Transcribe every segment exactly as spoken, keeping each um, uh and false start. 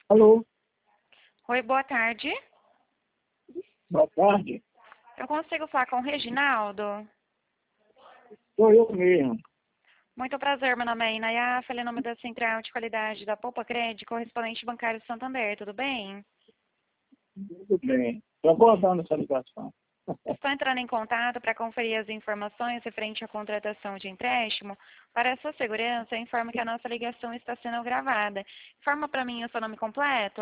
Alô, Oi, boa tarde. boa tarde. Eu consigo falar com o Reginaldo? Sou eu mesmo. Muito prazer, meu nome é Inaya, falei em nome da Central de Qualidade da Poupa Crédito, correspondente bancário de Santander, tudo bem? Tudo bem. Estou aguardando essa ligação. Estou entrando em contato para conferir as informações referente à contratação de empréstimo. Para a sua segurança, informo que a nossa ligação está sendo gravada. Informa para mim o seu nome completo.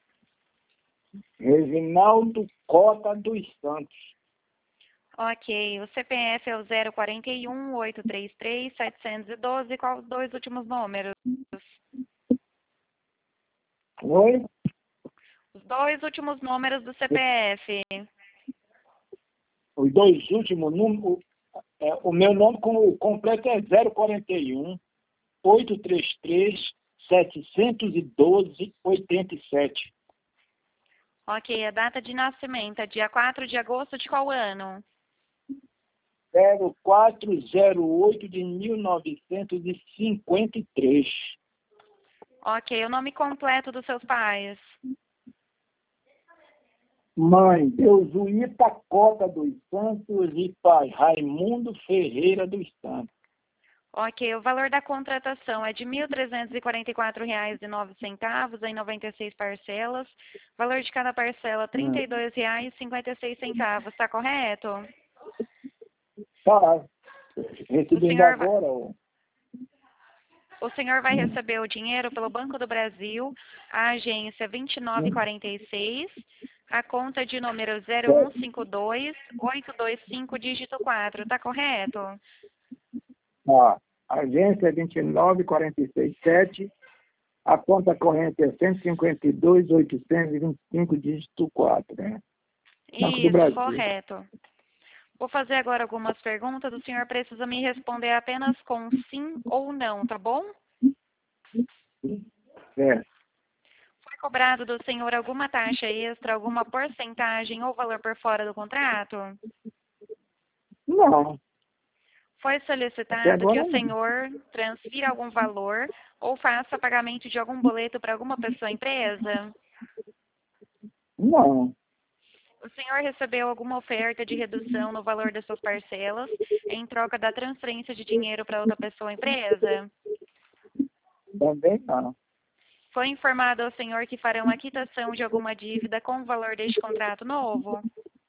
Reginaldo Cota dos Santos. Ok, o C P F é o zero quarenta e um, oito três três, setecentos e doze, qual os dois últimos números? Oi? Os dois últimos números do C P F. Os dois últimos números. É, o meu nome com, o completo é zero quarenta e um, oito três três, setecentos e doze, oitenta e sete. Ok, a data de nascimento é dia quatro de agosto de qual ano? zero quatro zero oito de mil novecentos e cinquenta e três. Ok, o nome completo dos seus pais? Mãe, Deusuíta Cota dos Santos e pai Raimundo Ferreira dos Santos. Ok, o valor da contratação é de mil trezentos e quarenta e quatro reais e nove centavos em noventa e seis parcelas. Valor de cada parcela R trinta e dois reais e cinquenta e seis centavos, está correto? Tá, O recebendo senhor vai... agora, ó. O senhor vai receber o dinheiro pelo Banco do Brasil, a agência vinte e nove quarenta e seis, a conta de número zero um cinco dois, oito dois cinco, dígito quatro, tá correto? Tá. Agência vinte e nove, quarenta e seis, sete. A conta corrente é cento e cinquenta e dois, oitocentos e vinte e cinco, dígito quatro, né? Banco do Isso, Brasil. correto. Vou fazer agora algumas perguntas, o senhor precisa me responder apenas com sim ou não, tá bom? É. Foi cobrado do senhor alguma taxa extra, alguma porcentagem ou valor por fora do contrato? Não, Foi até solicitado que agora o não. senhor transfira algum valor ou faça pagamento de algum boleto para alguma pessoa ou empresa? Não, O senhor recebeu alguma oferta de redução no valor das suas parcelas em troca da transferência de dinheiro para outra pessoa ou empresa? também não. Foi informado ao senhor que farão a quitação de alguma dívida com o valor deste contrato novo?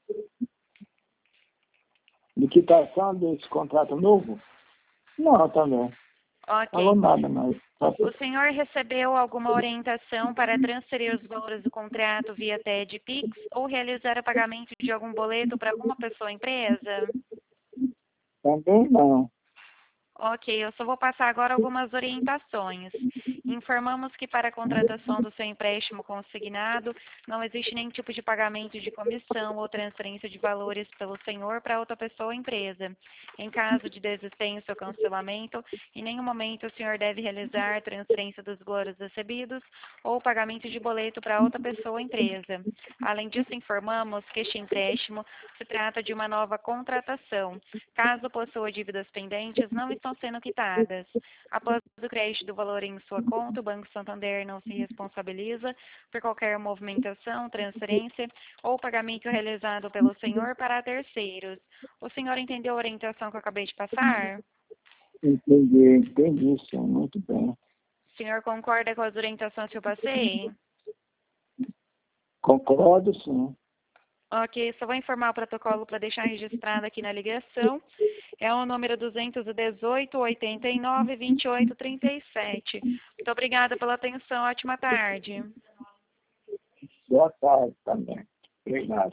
De quitação desse contrato novo? Não, também. Falou Ok. nada, mas... Só O senhor recebeu alguma orientação para transferir os valores do contrato via T E D Pix ou realizar o pagamento de algum boleto para alguma pessoa ou empresa? também não. Ok, eu só vou passar agora algumas orientações. Informamos que para a contratação do seu empréstimo consignado, não existe nenhum tipo de pagamento de comissão ou transferência de valores pelo senhor para outra pessoa ou empresa. Em caso de desistência ou cancelamento, em nenhum momento o senhor deve realizar transferência dos valores recebidos ou pagamento de boleto para outra pessoa ou empresa. Além disso, informamos que este empréstimo se trata de uma nova contratação. Caso possua dívidas pendentes, não estão sendo quitadas. Após o crédito do valor em sua conta, o Banco Santander não se responsabiliza por qualquer movimentação, transferência ou pagamento realizado pelo senhor para terceiros. O senhor entendeu a orientação que eu acabei de passar? Entendi, entendi, sim, muito bem. O senhor concorda com as orientações que eu passei? Concordo, sim. Ok, só vou informar o protocolo para deixar registrado aqui na ligação. É o número duzentos e dezoito, oitenta e nove, vinte e oito, trinta e sete. Muito obrigada pela atenção. Ótima tarde. Boa tarde também. Obrigado.